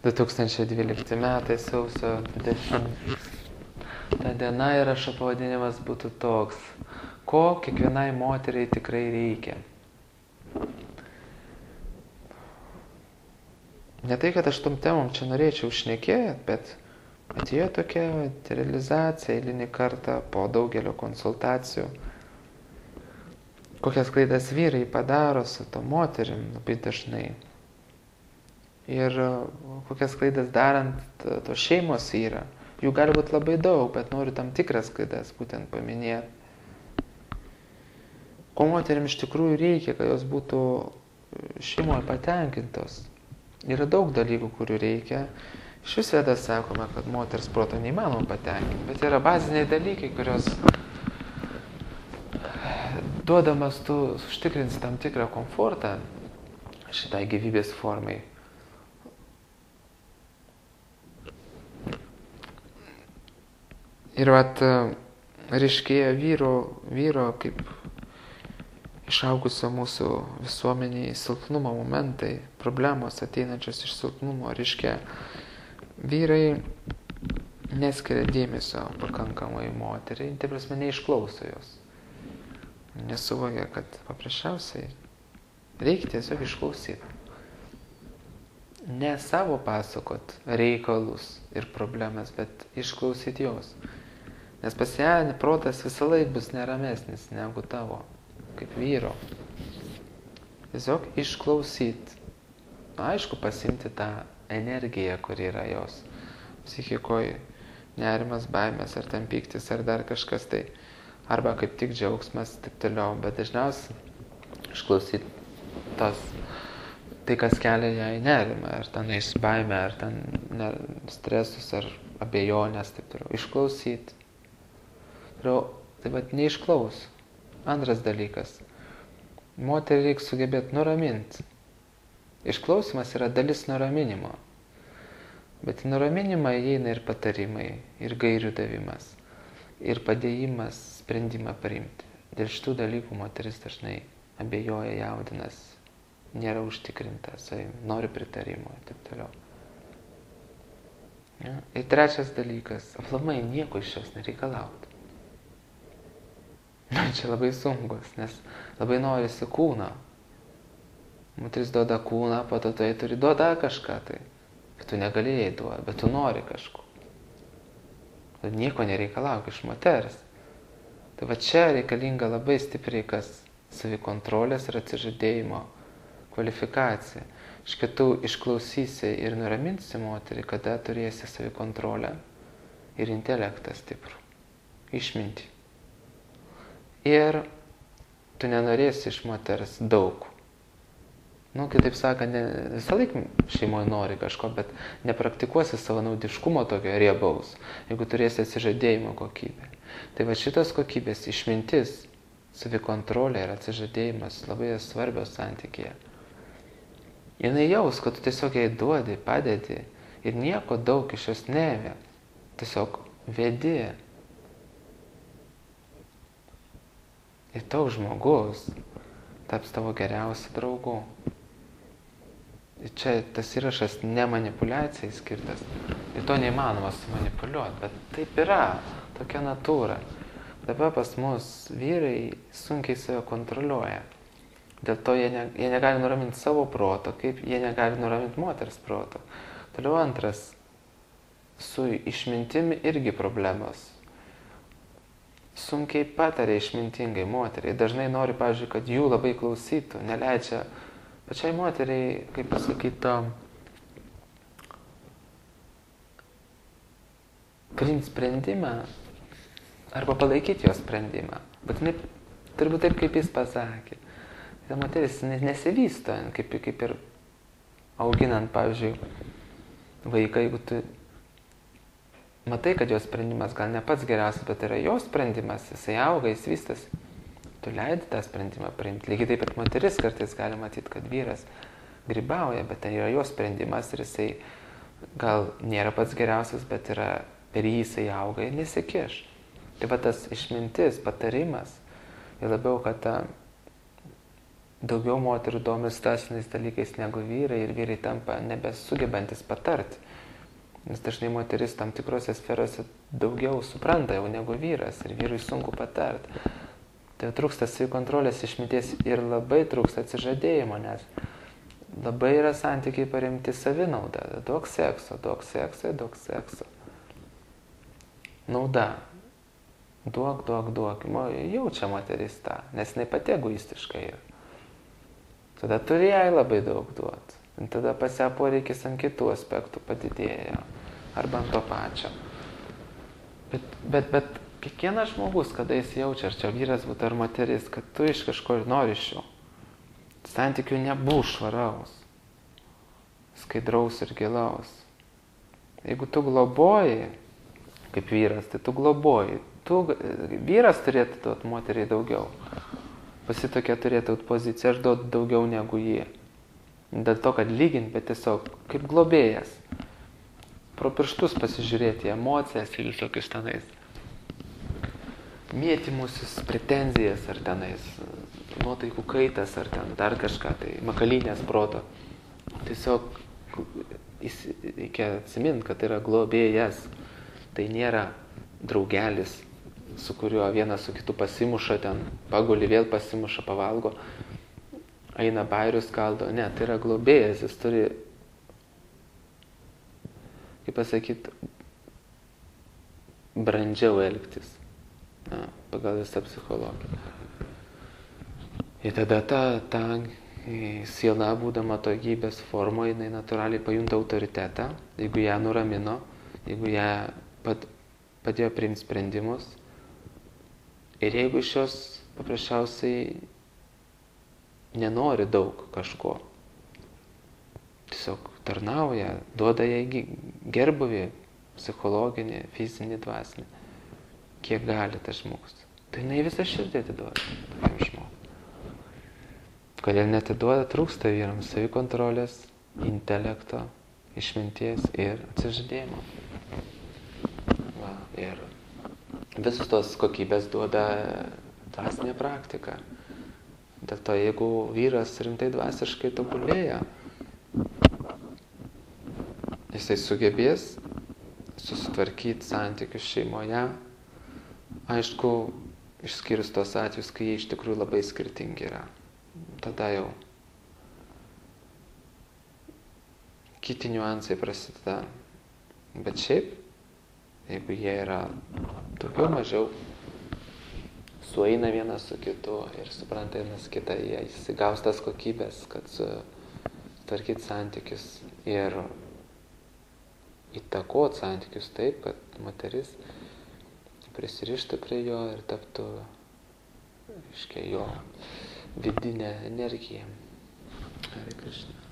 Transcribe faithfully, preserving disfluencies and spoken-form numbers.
du tūkstančiai dvylikti metai sausio dvidešimta ta diena ir aš pavadinimas būtų toks: ko kiekvienai moteriai tikrai reikia. Ne tai, kad aš tom temom čia norėčiau šnekėti, bet atėjo tokia realizacija eilinį kartą po daugelio konsultacijų. Kokias klaidas vyrai padaro su to moterim labai dažnai. Ir kokias klaidas darant to šeimos yra. Jų gali būti labai daug, bet noriu tam tikras klaidas būtent paminėti. Ko moterim iš tikrųjų reikia, kad jos būtų šeimoje patenkintos. Yra daug dalykų, kurių reikia. Iš vis Vedas sakoma, kad moters proto neįmanoma patenkinti, bet yra baziniai dalykai, kurios duodamas tu užtikrinsi tam tikrą komfortą šitai gyvybės formai. Ir vat ryškėja vyro, vyro kaip išaugusio mūsų visuomeniai silpnumo momentai, problemos ateinančios iš silpnumo, ryškėja. Vyrai neskiria dėmesio pakankamai moteriai, tai prasme neišklauso jos. Nesuvokia, kad paprasčiausiai reikia tiesiog išklausyti. Ne savo pasakot reikalus ir problemas, bet išklausyti jos. Nes pas ją protas visą laiką bus neramesnis negu tavo, kaip vyro. Tiesiog išklausyti. Aišku, pasimti tą energiją, kur yra jos psichikoje. Nerimas, baimės, ar ten pyktis, ar dar kažkas tai. Arba kaip tik džiaugsmas, taip toliau. Bet dažniausiai išklausyti tas, tai, kas kelia jai nerimą, ar tenais baimę, ar ten stresus, ar abejonės, taip toliau. Išklausyti. Tai vat neišklaus. Antras dalykas. Moterį reikia sugebėti nuraminti. Išklausimas yra dalis nuraminimo. Bet į nuraminimą įeina ir patarimai, ir gairių davimas, ir padėjimas sprendimą priimti. Dėl šitų dalykų moteris dažnai abejoja, jaudinas, nėra užtikrinta, savim, nori pritarimo ir taip toliau. Ja. Ir trečias dalykas. Aplamai nieko iš jos nereikalauti. Čia labai sunkus, nes labai norisi kūno. Moteris duoda kūną, po to tai turi duoda kažką tai. Bet tu negalėjai duoti, bet tu nori kažko. Tu nieko nereikalauk iš moters. Tai va čia reikalinga labai stipriai kas savikontrolės ir atsižadėjimo kvalifikacija. Iš kitų išklausysi ir nuraminsi moterį, kada turėsi savikontrolę ir intelektą stiprų, išmintį. Ir tu nenorėsi iš moters daug. Nu, kitaip sakant, ne, visą laiką šeimoje nori kažko, bet nepraktikuosi savanaudiškumo tokio riebaus, jeigu turėsi atsižadėjimo kokybę. Tai va šitas kokybės išmintis, savikontrolė ir atsižadėjimas labai svarbios santykyje. Jinai jaus, kad tu tiesiog jai duodi, padedi ir nieko daug iš jos nevė. Tiesiog vedi. Ir toks žmogus taps tavo geriausiu draugu. Ir čia tas įrašas ne manipuliacijai skirtas. Ir to neįmanoma sumanipuliuoti, bet taip yra, tokia natūra. Dabar pas mus vyrai sunkiai save kontroliuoja. Dėl to jie, ne, jie negali nuraminti savo proto, kaip jie negali nuraminti moters proto. Toliau antras, su išmintimi irgi problemos. Sunkiai pataria išmintingai moteriai. Dažnai nori, pavyzdžiui, kad jų labai klausytų, neleidžia pačiai moteriai, kaip pasakyti, priimti sprendimą arba palaikyti jo sprendimą. Bet jinai turi būti taip, kaip jis pasakė. Ta moteris nesivysto, kaip, kaip ir auginant, pavyzdžiui, vaiką, jeigu tu matai, kad jo sprendimas gal ne pats geriausias, bet yra jo sprendimas, jisai auga, jis vystas, tu leidi tą sprendimą priimti. Lygiai taip pat moteris kartais gali matyti, kad vyras grybauja, bet tai yra jo sprendimas ir jisai gal nėra pats geriausias, bet yra per jį jisai auga ir nesikiš. Tai va tas išmintis, patarimas, ir labiau, kad ta daugiau moterų domis dvasiniais dalykais negu vyrai ir vyrai tampa nebesugebantis patarti. Nes dažnai moteris tam tikrose sferose daugiau supranta jau negu vyras ir vyrui sunku patarti. Tai trūksta savikontrolės, išminties ir labai trūksta atsižadėjimo, nes labai yra santykiai paremti savinauda. Daug sekso, daug sekso, daug sekso. Nauda. Duok, duok, duok. Jaučia moteris tą, nes jinai pati egoistiškai yra. Tada turi jai labai daug duoti. Ir tada pas ją poreikis ant kitų aspektų padidėjo. Arba ant to pačio. Bet, bet, bet kiekvienas žmogus, kada jis jaučia, ar čia vyras būtų ar moteris, kad tu iš kažko ir nori iš jo. Santykių nebus švaraus, skaidraus ir gilaus. Jeigu tu globoji, kaip vyras, tai tu globoji. Tu, vyras turėtų duoti moteriai daugiau. Pasitokia turėtų poziciją, aš duodu daugiau negu jie. Dėl to, kad lygint, bet tiesiog kaip globėjas. Pro pirštus pasižiūrėti emocijas ir visokius tenais. Mėtymusis, pretenzijas ar tenais, nuotaikų kaitas ar ten dar kažką, tai makalinės proto. Tiesiog reikia atsiminti, kad tai yra globėjas. Tai nėra draugelis, su kuriuo vienas su kitu pasimuša, ten paguli, vėl pasimuša, pavalgo, eina bairius kaldo. Ne, tai yra globėjas, jis turi, kaip pasakyti, brandžiau elgtis, na, pagal visą psichologiją. Ir tada ta, ta siela, būdama to gyvybės formoje, jinai natūraliai pajunta autoritetą, jeigu ją nuramino, jeigu ją pad, padėjo priimti sprendimus. Ir jeigu iš jos paprasčiausiai nenori daug kažko, tiesiog tarnauja, duoda jai gerbuvį, psichologinį, fizinį, dvasinį, kiek gali tas žmogus. Tai jinai visą širdį atiduoda tokiam žmogui. Kodėl neatiduoda, trūksta vyrams savikontrolės, intelekto, išminties ir atsižadėjimo. Va, ir visus tos kokybės duoda dvasinė praktika. Dėl to, jeigu vyras rimtai dvasiškai tobulėja, jisai sugebės susitvarkyti santykius šeimoje. Aišku, išskyrus tos atvejus, kai jie iš tikrųjų labai skirtingi yra. Tada jau kiti niuansai prasideda. Bet šiaip, jeigu jie yra daugiau mažiau sueina vienas su kitu ir supranta vienas kitą, jie įsigaus tas kokybės, kad sutvarkyti santykius ir įtakot santykius taip, kad moteris prisirištų prie jo ir taptų, reiškia, jo vidinė energija. Hare Krishna.